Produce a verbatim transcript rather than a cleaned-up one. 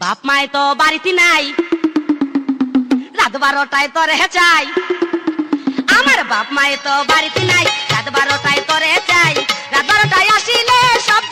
বাপ মায় তো বাড়িতে নাই, রাত বারোটায় তোরে চাই। আমার বাপ মায় তো বাড়িতে নাই, রাত বারোটায় তোরে চাই। রাত বারোটায় আসিলে সব